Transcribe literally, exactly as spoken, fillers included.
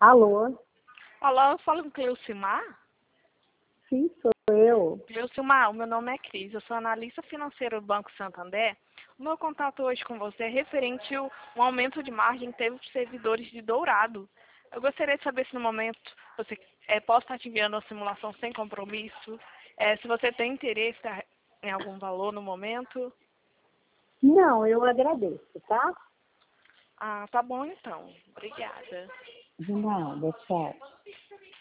Alô? Olá, eu falo com Cleucimar. Sim, sou eu. Cleucimar, o meu nome é Cris, eu sou analista financeira do Banco Santander. O meu contato hoje com você é referente ao um aumento de margem que teve os servidores de Dourado. Eu gostaria de saber se no momento você é, posso estar te enviando uma simulação sem compromisso, é, se você tem interesse em algum valor no momento. Não, eu agradeço, tá? Ah, tá bom então. Obrigada. De nada, tchau.